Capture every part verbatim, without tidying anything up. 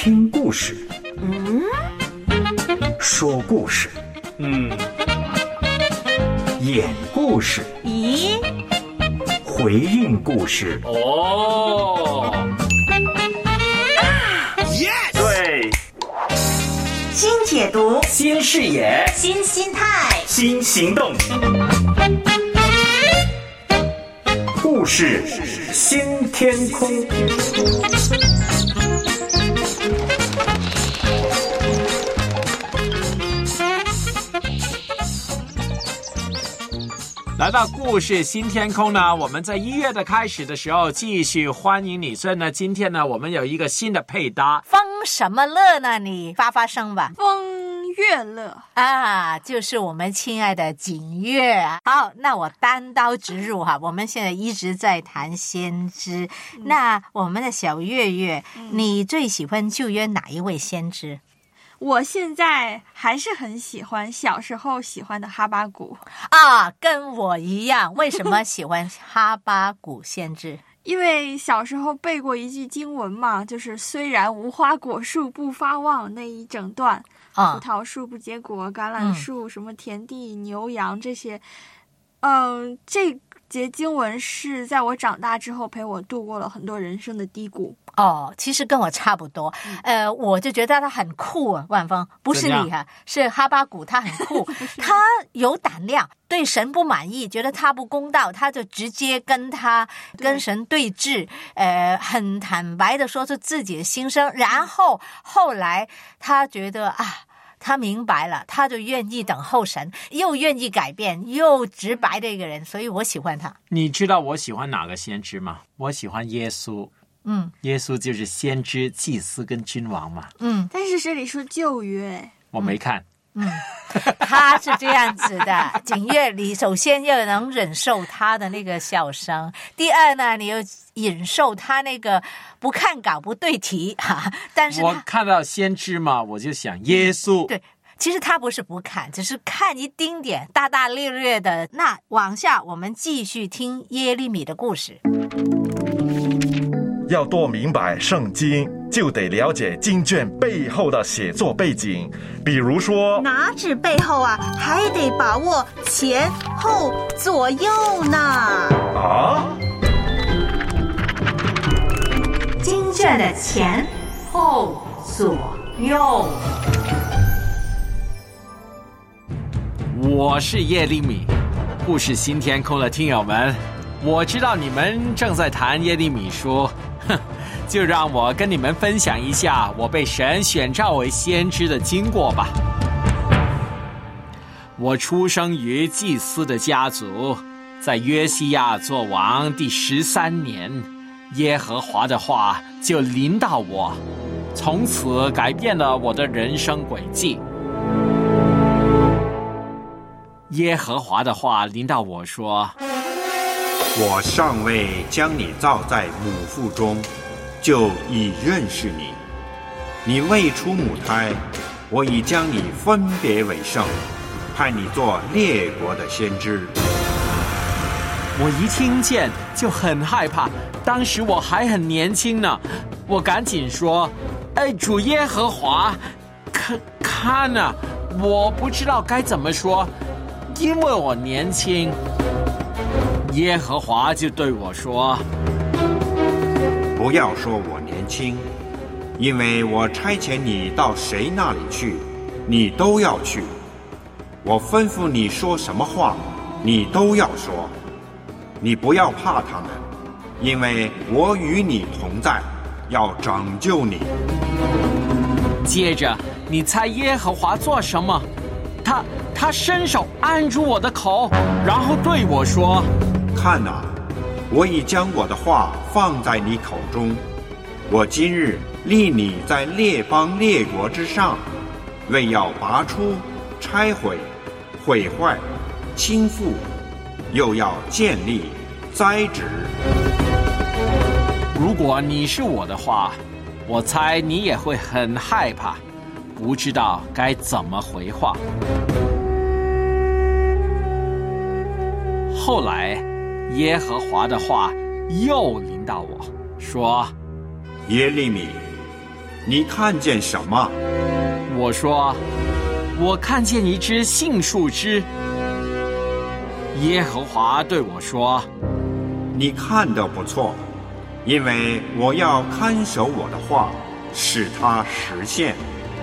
听故事， 嗯， 说故事， 嗯， 演故事， 咦， 回应故事。 哦，对， 新解读， 新视野， 新心态， 新行动，故事新天空。 来到故事新天空呢，我们在一月的开始的时候继续欢迎你，所以呢，今天呢，我们有一个新的配搭。 风什么乐呢？你发发声吧。 风月乐啊，就是我们亲爱的景月啊。好，那我单刀直入哈，我们现在一直在谈先知，嗯、那我们的小月月、嗯，你最喜欢旧约哪一位先知？ 我现在还是很喜欢小时候喜欢的哈巴谷啊，跟我一样。为什么喜欢哈巴谷先知？ 因为小时候背过一句经文嘛，就是虽然无花果树不发旺那一整段，啊、葡萄树不结果，橄榄树、嗯、什么田地牛羊这些，嗯，这节经文是在我长大之后陪我度过了很多人生的低谷。 哦，其实跟我差不多，嗯、呃，我就觉得他很酷啊，万峰，不是你哈，是哈巴谷，他很酷，他有胆量，对神不满意，觉得他不公道，他就直接跟他跟神对峙，呃，很坦白的说出自己的心声，然后后来他觉得啊。他明白了，他就愿意等候神，又愿意改变，又直白的一个人，所以我喜欢他。 你知道我喜欢哪个先知吗？我喜欢耶稣。嗯，耶稣就是先知、祭司跟君王嘛。 嗯，但是这里说旧约， 我没看。 嗯，他是这样子的，景月里首先要能忍受他的那个笑声，第二呢，你要忍受他那个不看稿不对题哈。但是我看到先知嘛，我就想耶稣。 对，其实他不是不看，只是看一丁点，大大咧咧的。那往下我们继续听耶利米的故事。 要多明白圣经，就得了解经卷背后的写作背景。比如说， 哪止背后啊，还得把握前后左右呢。 啊？ 经卷的前后左右。 我是耶利米，故事新天空的听友们，我知道你们正在谈耶利米书。就让我跟你们分享一下我被神选召为先知的经过吧。我出生于祭司的家族，在约西亚做王第十三年，耶和华的话就临到我，从此改变了我的人生轨迹。耶和华的话临到我说， 我尚未将你造在母腹中，就已认识你；你未出母胎，我已将你分别为圣，派你做列国的先知。 我一听见就很害怕，当时我还很年轻呢，我赶紧说：“哎，主耶和华，看看啊，我不知道该怎么说，因为我年轻。”耶和华就对我说， 不要说我年轻，因为我差遣你到谁那里去，你都要去。我吩咐你说什么话，你都要说。你不要怕他们，因为我与你同在，要拯救你。 接着你猜耶和华做什么？他他伸手按住我的口，然后对我说， 看啊，我已将我的话放在你口中，我今日立你在列邦列国之上，为要拔出、拆毁、毁坏、倾覆，又要建立、栽植。 如果你是我的话，我猜你也会很害怕，不知道该怎么回话。后来耶和华的话又临到我说， 耶利米， 你看见什么？ 我说，我看见一只杏树枝。耶和华对我说， 你看得不错，因为我要看守我的话，使它实现。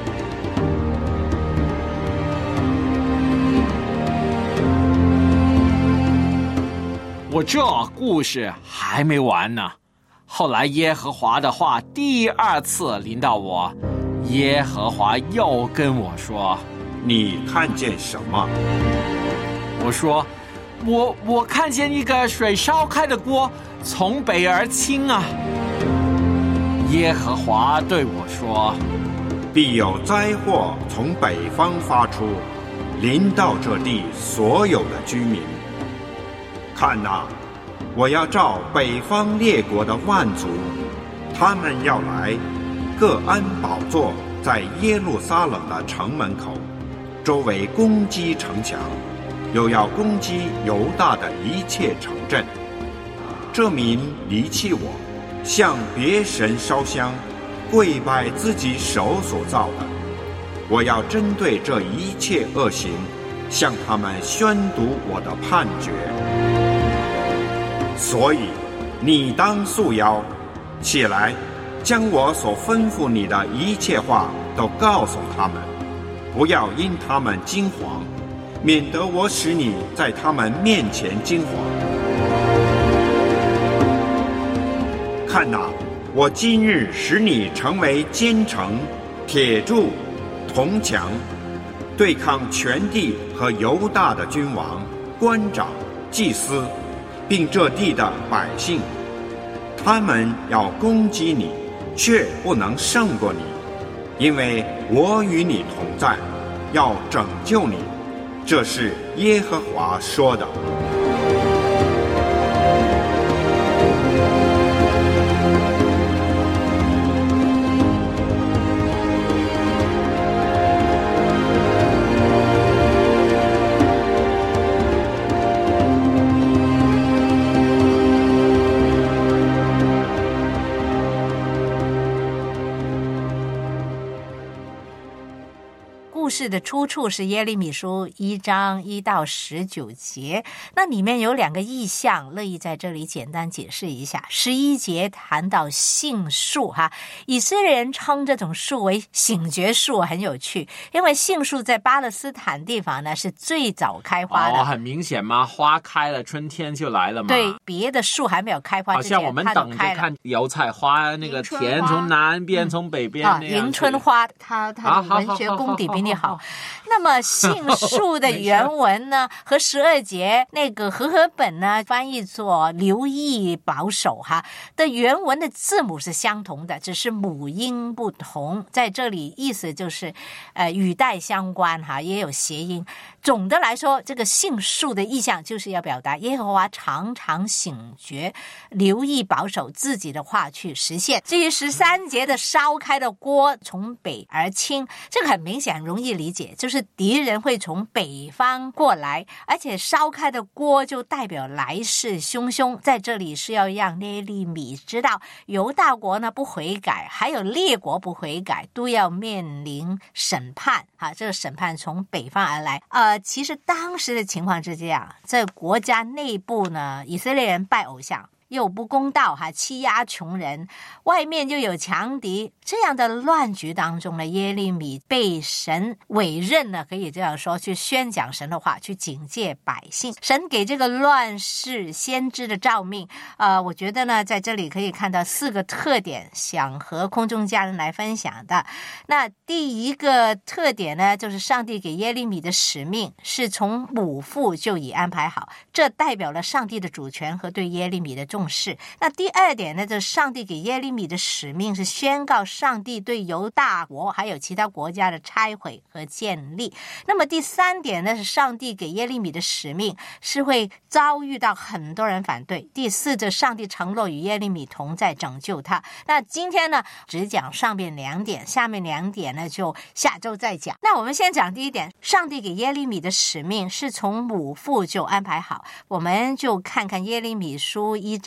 我这故事还没完呢。后来耶和华的话第二次临到我，耶和华又跟我说， 你看见什么？ 我说，我我看见一个水烧开的锅从北而倾啊。耶和华对我说， 必有灾祸从北方发出，临到这地所有的居民。看哪，我要召北方列国的万族，他们要来，各安宝座在耶路撒冷的城门口，周围攻击城墙，又要攻击犹大的一切城镇。这民离弃我，向别神烧香，跪拜自己手所造的。我要针对这一切恶行，向他们宣读我的判决。所以你当束腰，起来，将我所吩咐你的一切话都告诉他们，不要因他们惊惶，免得我使你在他们面前惊惶。看哪，我今日使你成为坚城、铁柱、铜墙，对抗全地和犹大的君王、官长、祭司，并这地的百姓。他们要攻击你，却不能胜过你，因为我与你同在，要拯救你。这是耶和华说的。 故事的出处是耶利米书一章一到十九节，那里面有两个意象，乐意在这里简单解释一下。十一节谈到杏树哈，以色列人称这种树为醒觉树，很有趣，因为杏树在巴勒斯坦地方呢是最早开花的。 哦，很明显嘛，花开了，春天就来了嘛。 对，别的树还没有开花之前， 好像我们等着看油菜花，那个田从南边、嗯、从北边那样。 迎春花，它它的文学功底比你好。好，那么杏树的原文呢和十二节那个和合本呢翻译作留意保守哈的原文的字母是相同的，只是母音不同，在这里意思就是呃语带相关哈，也有谐音。总的来说，这个杏树的意象就是要表达耶和华常常醒觉，留意保守自己的话去实现。至于十三节的烧开的锅从北而倾，这个很明显容易理解，就是敌人会从北方过来，而且烧开的锅就代表来势汹汹。在这里是要让耶利米知道，犹大国呢不悔改，还有列国不悔改，都要面临审判啊！这个审判从北方而来。呃，其实当时的情况是这样，在国家内部呢，以色列人拜偶像，又不公道哈，欺压穷人，外面就有强敌，这样的乱局当中呢，耶利米被神委任呢，可以这样说，去宣讲神的话，去警戒百姓。神给这个乱世先知的召命，呃，我觉得呢，在这里可以看到四个特点，想和空中家人来分享的。那第一个特点呢，就是上帝给耶利米的使命是从母腹就已安排好，这代表了上帝的主权和对耶利米的重视。那第二点呢，就是上帝给耶利米的使命是宣告上帝对犹大国还有其他国家的拆毁和建立。那么第三点呢，是上帝给耶利米的使命是会遭遇到很多人反对。第四，这上帝承诺与耶利米同在，拯救他。那今天呢，只讲上面两点，下面两点呢就下周再讲。那我们先讲第一点，上帝给耶利米的使命是从母腹就安排好。我们就看看耶利米书一章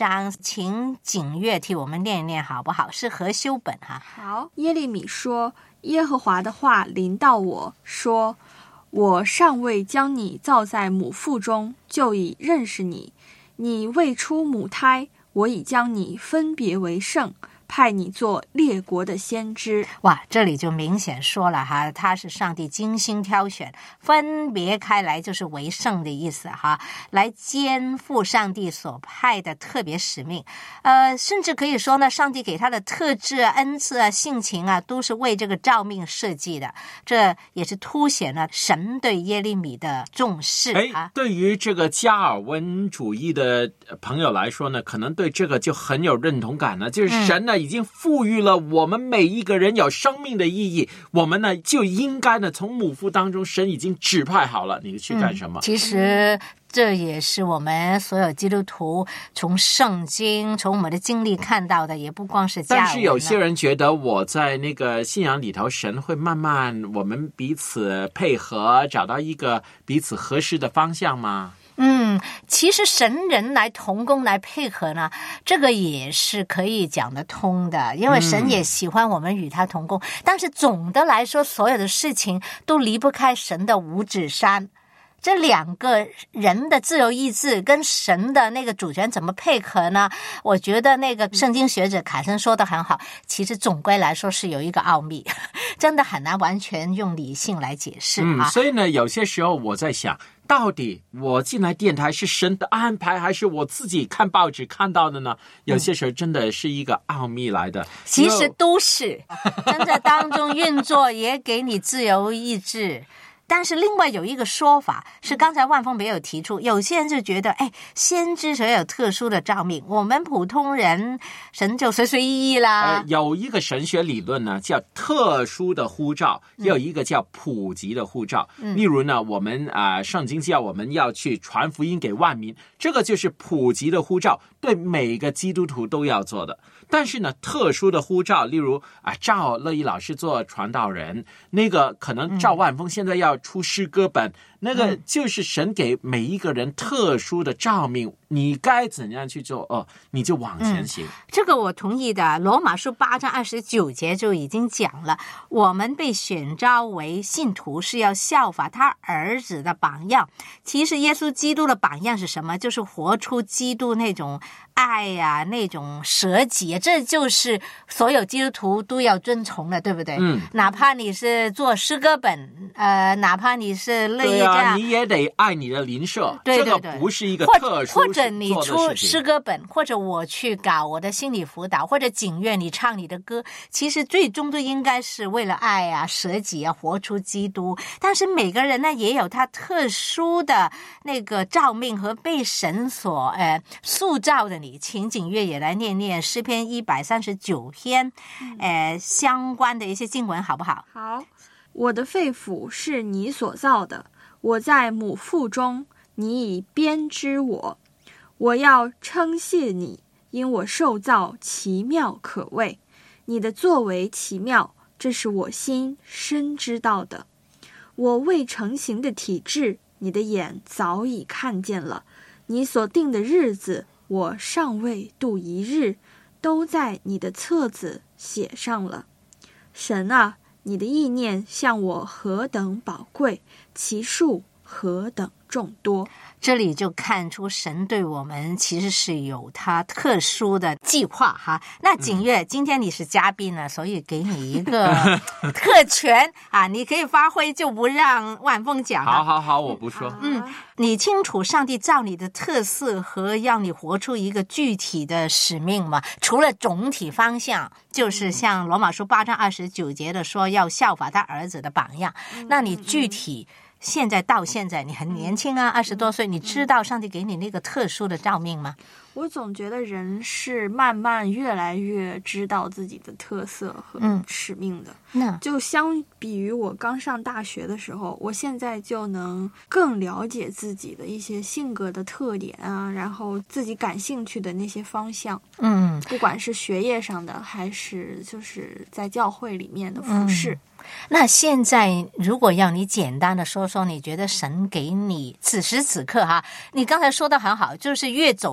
章，请景月替我们念一念好不好？是何修本哈。 好，耶利米说，耶和华的话临到我说，我尚未将你造在母腹中，就已认识你，你未出母胎，我已将你分别为圣，派你做列国的先知。 哇，这里就明显说了哈，他是上帝精心挑选，分别开来就是为圣的意思哈，来肩负上帝所派的特别使命。呃，甚至可以说呢，上帝给他的特质啊、恩赐啊、性情啊，都是为这个召命设计的。这也是凸显了神对耶利米的重视啊。 哎，对于这个加尔文主义的朋友来说呢，可能对这个就很有认同感了，就是神呢、嗯已经赋予了我们每一个人有生命的意义，我们呢就应该呢从母腹当中，神已经指派好了你去干什么、 嗯、其实这也是我们所有基督徒从圣经从我们的经历看到的，也不光是加尔文。 但是有些人觉得我在那个信仰里头，神会慢慢我们彼此配合，找到一个彼此合适的方向吗？ 嗯，其实神人来同工来配合呢，这个也是可以讲得通的，因为神也喜欢我们与他同工、嗯、但是总的来说，所有的事情都离不开神的五指山。这两个人的自由意志跟神的那个主权怎么配合呢？我觉得那个圣经学者凯森说得很好，其实总归来说是有一个奥秘，真的很难完全用理性来解释、 嗯、 啊。 所以呢，有些时候我在想，到底我进来电台是神的安排，还是我自己看报纸看到的呢？有些时候真的是一个奥秘来的。 其实都是真的当中运作，也给你自由意志。但是另外有一个说法是刚才万峰没有提出，有些人就觉得哎，先知谁有特殊的召命，我们普通人神就随随意意啦、 呃、有一个神学理论呢叫特殊的呼召，也有一个叫普及的呼召、嗯、例如呢我们啊、呃，圣经叫我们要去传福音给万民，这个就是普及的呼召，对每个基督徒都要做的。但是呢特殊的呼召，例如啊，赵乐意老师做传道人，那个可能赵万峰现在要出诗歌本、嗯、那个就是神给每一个人特殊的召命，你该怎样去做哦，你就往前行、嗯、 这个我同意的。罗马书八章二十九节就已经讲了，我们被选召为信徒是要效法他儿子的榜样。其实耶稣基督的榜样是什么？就是活出基督那种爱呀、啊，那种舍己，这就是所有基督徒都要遵从的，对不对？嗯，哪怕你是做诗歌本，呃，哪怕你是乐意这样， 对啊，你也得爱你的邻舍。 对对对， 这个不是一个特殊或者你出诗歌本，或者我去搞我的心理辅导，或者景乐你唱你的歌，其实最终都应该是为了爱啊、舍己啊，活出基督。但是每个人呢，也有他特殊的那个召命和被神所呃塑造的。你请景乐也来念念诗篇一百三十九篇、嗯、呃相关的一些经文好不好？ 好。我的肺腑是你所造的，我在母腹中，你已编织我。我要称谢你，因我受造奇妙可畏，你的作为奇妙，这是我心深知道的。我未成形的体质，你的眼早已看见了，你所定的日子，我尚未度一日，都在你的册子写上了。神啊，你的意念向我何等宝贵，其数何等众多。 这里就看出神对我们其实是有他特殊的计划哈。那景乐、嗯、今天你是嘉宾呢，所以给你一个特权啊，你可以发挥，就不让万峰讲。 好好好，我不说。 嗯，你清楚上帝造你的特色和让你活出一个具体的使命吗？除了总体方向，就是像罗马书八章二十九节的说要效法他儿子的榜样，嗯、那你具体现在到现在你很年轻啊，二十多岁，你知道上帝给你那个特殊的召命吗？ 我总觉得人是慢慢越来越知道自己的特色和使命的、嗯、就相比于我刚上大学的时候，我现在就能更了解自己的一些性格的特点啊，然后自己感兴趣的那些方向，嗯，不管是学业上的还是就是在教会里面的服事、嗯。 那现在如果要你简单的说说，你觉得神给你此时此刻哈，你刚才说的很好，就是越走越明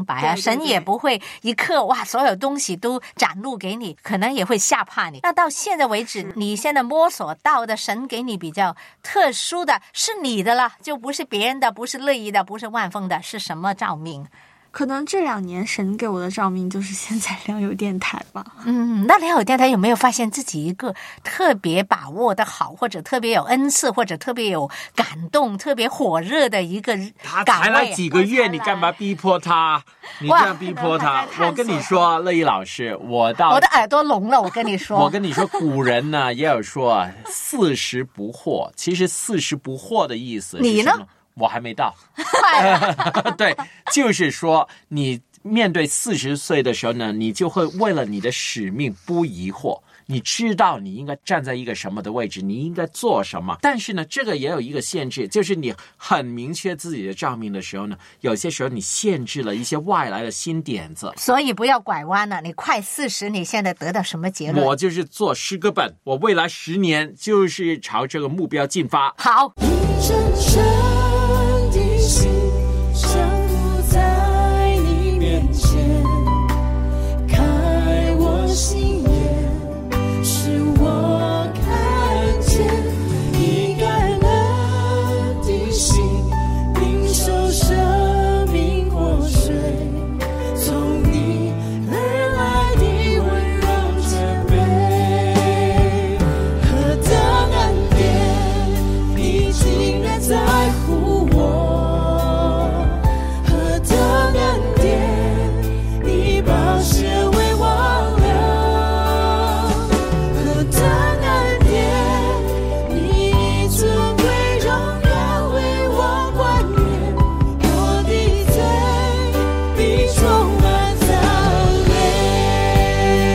明白啊， 对对对， 神也不会一刻哇所有东西都展露给你，可能也会吓怕你。那到现在为止，你现在摸索到的神给你比较特殊的是你的了，就不是别人的，不是乐意的，不是万丰的，是什么照明？ 可能这两年神给我的照明就是现在良友电台吧。 嗯，那良友电台有没有发现自己一个特别把握的好，或者特别有恩赐，或者特别有感动、特别火热的一个他岗位？ 才来几个月，你干嘛逼迫他？你这样逼迫他，我跟你说，乐意老师，我到我的耳朵聋了，我跟你说， 我跟你说，古人呢也有说四十不惑，其实四十不惑的意思是什么？ 你呢？ 我还没到。对，就是说你面对四十岁的时候呢，你就会为了你的使命不疑惑，你知道你应该站在一个什么的位置，你应该做什么。但是呢，这个也有一个限制，就是你很明确自己的照明的时候呢，有些时候你限制了一些外来的新点子。 所以不要拐弯了，你快四十，你现在得到什么结论？ 我就是做诗歌本，我未来十年就是朝这个目标进发。 好。 深深的心降伏在你面前，开我心眼，使我看见你感恩的心，领受生命活水，从你而来的温柔谦卑，何等恩典，你竟然在乎我，何等恩典，你宝血为我流，何等恩典，你以尊贵荣耀为我冠冕，我的罪必充满赞美。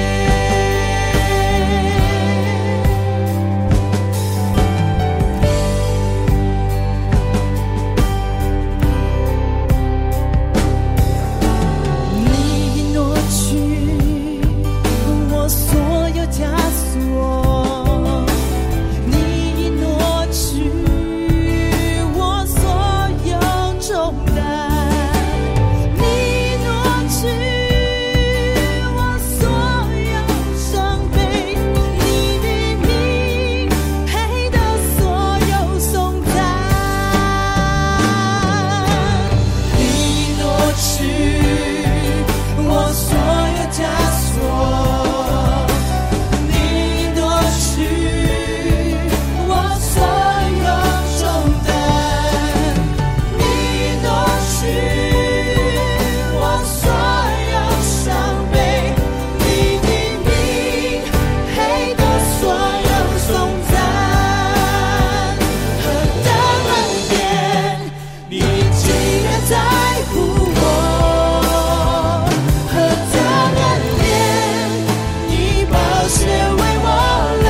你挪去我所有枷锁，你挪去我所有重担，你挪去我所有伤悲，你的名配得所有颂赞，你挪去我所有枷锁，你挪去我所有重担，你挪去我所有伤悲，你的名配得所有颂赞，何等恩典，你竟然在乎我，何等恩典，你宝血为我流，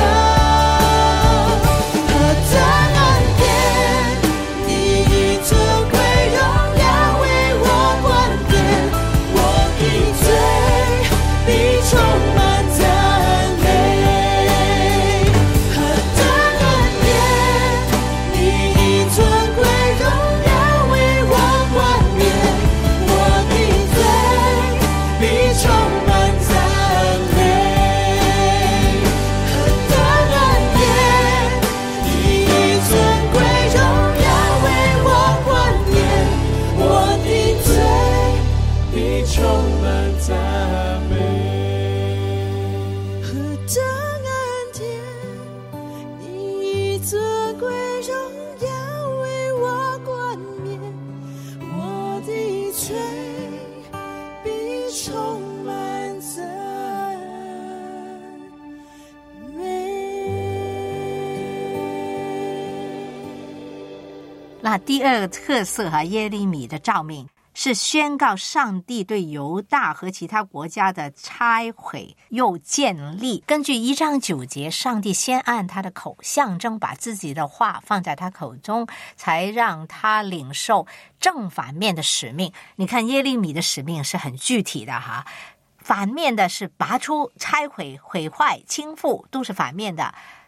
何等恩典，你以尊贵荣耀为我冠冕，我的罪必充满赞美，何等恩典，你以尊贵荣耀为我冠冕，我的罪必充满赞美，何等恩典，你以尊贵荣耀为我冠冕，我的罪必充满赞美，何等恩典，你以尊贵荣耀为我冠冕，我的罪必充满赞美。 那第二个特色哈，耶利米的召命是宣告上帝对犹大和其他国家的拆毁又建立。根据一章九节，上帝先按他的口象征把自己的话放在他口中，才让他领受正反面的使命。你看耶利米的使命是很具体的哈，反面的是拔出、拆毁、毁坏、倾覆，都是反面的。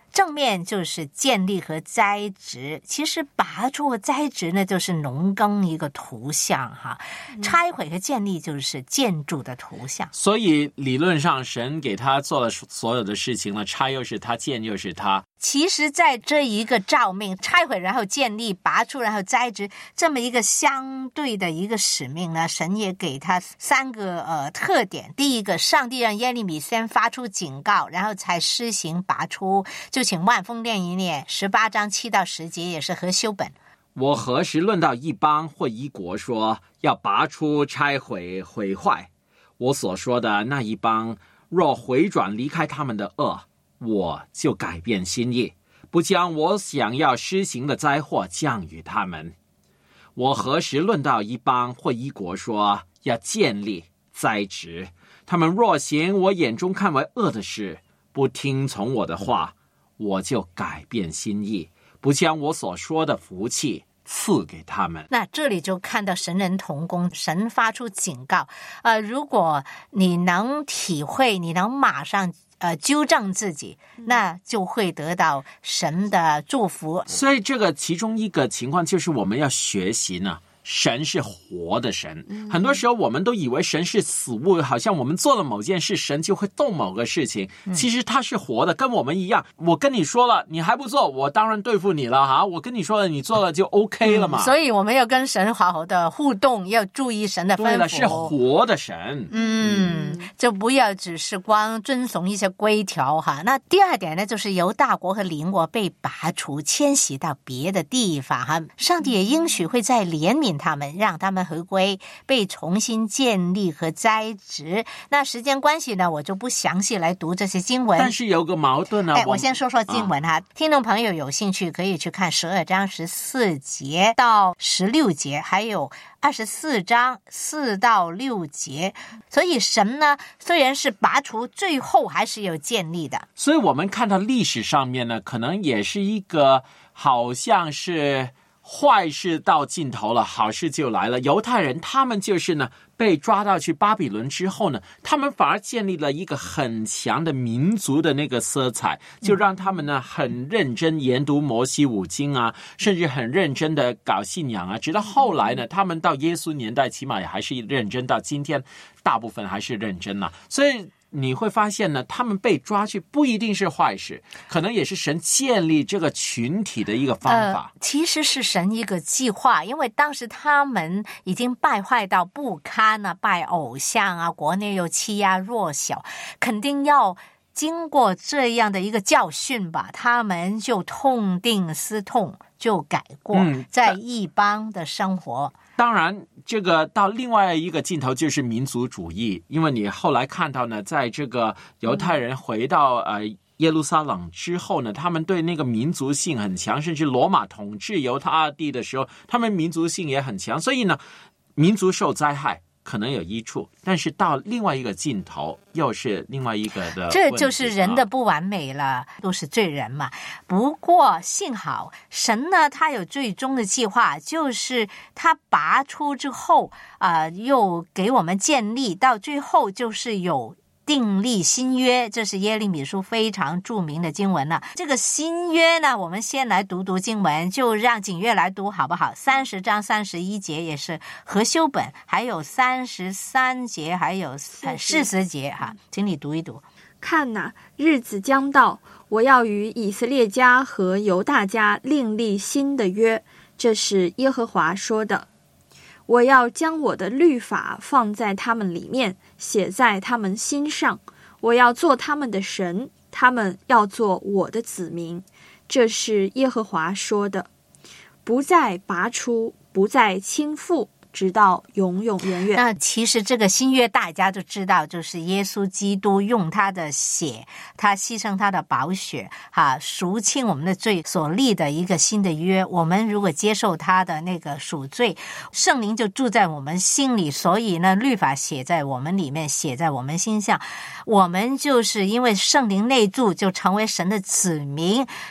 正面就是建立和栽植，其实拔出和栽植呢就是农耕一个图像哈，拆毁和建立就是建筑的图像。 所以理论上神给他做了所有的事情了，拆又是他，建又是他。 其实在这一个召命，拆毁然后建立，拔出然后栽植，这么一个相对的一个使命呢，神也给他三个呃特点。第一个，上帝让耶利米先发出警告，然后才施行拔出。就请万峰念一念十八章七到十节，也是何修本。 我何时论到一邦或一国说要拔出、拆毁、毁坏，我所说的那一邦若回转离开他们的恶，我就改变心意，不将我想要施行的灾祸降与他们。我何时论到一邦或一国说要建立、栽植，他们若行我眼中看为恶的事，不听从我的话，我就改变心意，不将我所说的福气赐给他们。 那这里就看到神人同工，神发出警告，呃，如果你能体会，你能马上呃纠正自己，那就会得到神的祝福。 所以这个其中一个情况就是我们要学习呢，神是活的神。很多时候我们都以为神是死物，好像我们做了某件事，神就会动某个事情。其实他是活的，跟我们一样。我跟你说了，你还不做，我当然对付你了哈。我跟你说了，你做了就 OK 了嘛。 嗯、所以我们要跟神好好的互动，要注意神的吩咐。 对了，是活的神。 嗯，就不要只是光遵从一些规条哈。那第二点呢，就是犹大国和邻国被拔除，迁徙到别的地方哈。上帝也应许会再怜悯他们，让他们回归，被重新建立和栽植。那时间关系呢，我就不详细来读这些经文。 但是有个矛盾呢、啊， 哎，我先说说经文哈、啊。听众朋友有兴趣可以去看十二章十四节到十六节，还有二十四章四到六节。所以神呢，虽然是拔除，最后还是有建立的。 所以我们看到历史上面呢，可能也是一个好像是坏事到尽头了，好事就来了。犹太人他们就是呢，被抓到去巴比伦之后呢，他们反而建立了一个很强的民族的那个色彩，就让他们呢很认真研读摩西五经啊，甚至很认真的搞信仰啊。直到后来呢，他们到耶稣年代起码也还是认真，到今天大部分还是认真啊。所以你会发现呢，他们被抓去不一定是坏事，可能也是神建立这个群体的一个方法、 呃、其实是神一个计划，因为当时他们已经败坏到不堪啊，拜偶像啊，国内又欺压弱小，肯定要经过这样的一个教训吧，他们就痛定思痛，就改过、嗯、在异邦的生活。 当然这个到另外一个尽头就是民族主义，因为你后来看到呢，在这个犹太人回到呃耶路撒冷之后呢，他们对那个民族性很强，甚至罗马统治犹太地的时候，他们民族性也很强，所以呢民族受灾害可能有益处，但是到另外一个尽头又是另外一个的问题， 这就是人的不完美了，都是罪人嘛。不过幸好神呢，他有最终的计划，就是他拔出之后啊、呃，又给我们建立，到最后就是有订立新约，这是耶利米书非常著名的经文了。这个新约呢，我们先来读读经文，就让景月来读好不好？三十章三十一节也是何修本，还有三十三节，还有四十节哈，请你读一读。 看哪，日子将到，我要与以色列家和犹大家另立新的约，这是耶和华说的。我要将我的律法放在他们里面，写在他们心上。我要做他们的神，他们要做我的子民。这是耶和华说的。不再拔出，不再倾覆，直到永永远远。 那其实这个新约大家都知道，就是耶稣基督用他的血，他牺牲他的宝血哈，赎清我们的罪所立的一个新的约。我们如果接受他的那个赎罪，圣灵就住在我们心里，所以呢律法写在我们里面，写在我们心上，我们就是因为圣灵内住，就成为神的子民。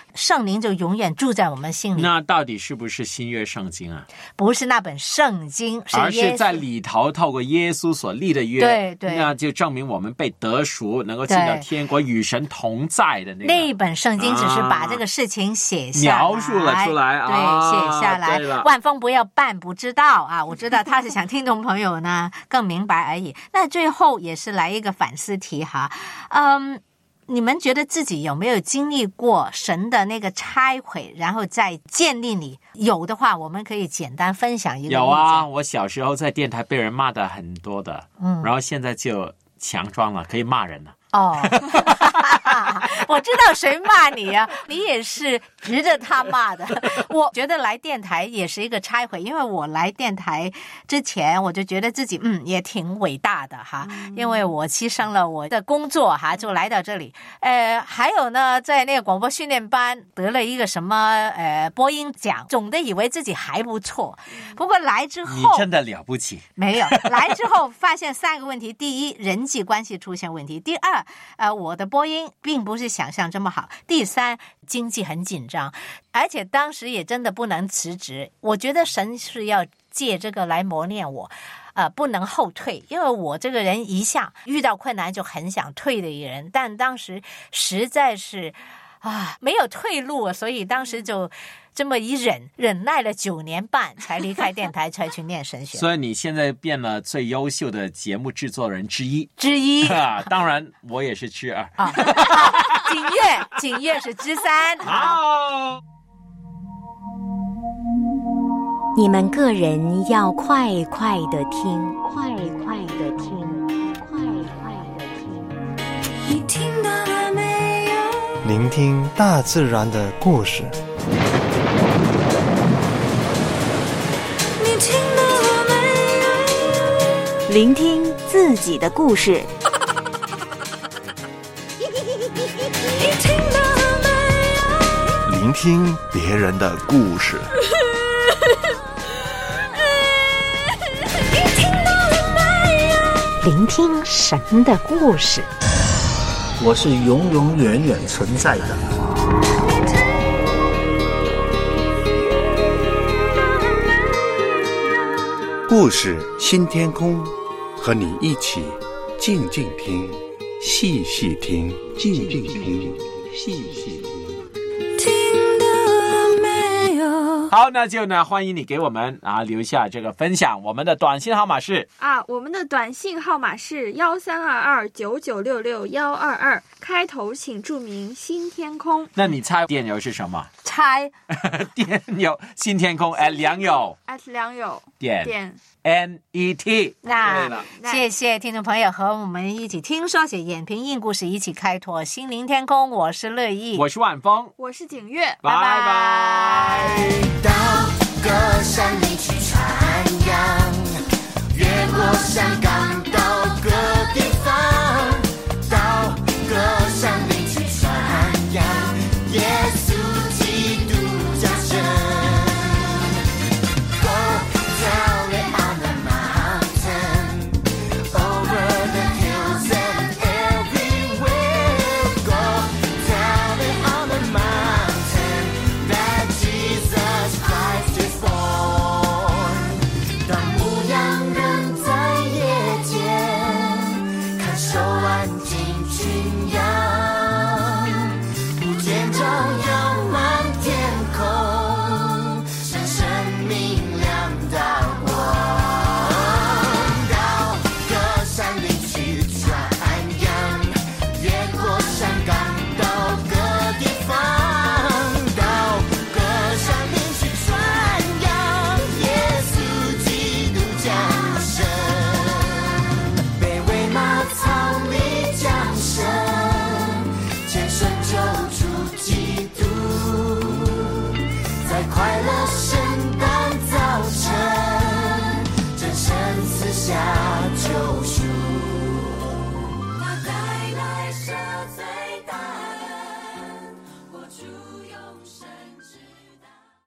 圣灵就永远住在我们心里。 那到底是不是新约圣经啊？ 不是那本圣经，是而是在里头透过耶稣所立的约， 对对， 那就证明我们被得赎，能够进到天国与神同在的那个。 那一本圣经只是把这个事情写下来， 啊、描述了出来， 对， 啊、 写下来。万峰不要扮不知道啊，我知道他是想听众朋友呢更明白而已。那最后也是来一个反思题哈，嗯。你们觉得自己有没有经历过神的那个拆毁，然后再建立你？有的话，我们可以简单分享一个。 有啊，我小时候在电台被人骂的很多的，嗯，然后现在就强壮了，可以骂人了。 哦，我知道谁骂你啊，你也是值得他骂的。我觉得来电台也是一个拆毁，因为我来电台之前我就觉得自己嗯也挺伟大的哈，嗯、因为我牺牲了我的工作哈，就来到这里。呃，还有呢，在那个广播训练班得了一个什么呃播音奖，总的以为自己还不错。不过来之后， 你真的了不起。 没有，来之后发现三个问题：第一，人际关系出现问题；第二，呃，我的播音并不是想象这么好；第三，经济很紧张，而且当时也真的不能辞职。我觉得神是要借这个来磨练我，呃，不能后退，因为我这个人一向遇到困难就很想退的一个人，但当时实在是啊没有退路，所以当时就这么一忍，忍耐了九年半才离开电台，才去念神学。 所以你现在变了最优秀的节目制作人之一， 之一啊，当然我也是之二啊。景月，景月是之三。 好， 你们个人要快快的听，快快的听，快快的听。 你听到了没有？ 聆听大自然的故事。 你听到了没有？ 聆听自己的故事。 你听到了没有？ 聆听别人的故事。 你听到了没有？ 聆听神的故事。 我是永永远远存在的。 故事新天空，和你一起静静听，细细听，静静听，细细听。 听到了没有？ 好，那就呢，欢迎你给我们啊留下这个分享。我们的短信号码是啊，我们的短信号码是幺三二二九九六六幺二二，开头请注明新天空。 那你猜电邮是什么？ 猜电邮新天空 at 良友 at 良友点点 N E T。 那谢谢听众朋友和我们一起听说写眼凭印故事，一起开拓心灵天空。我是乐意， 我是万峰， 我是景月， 拜拜。 到歌山里去传扬，越过山岗到各地方，到歌山里去传扬耶稣基督降生。下救赎。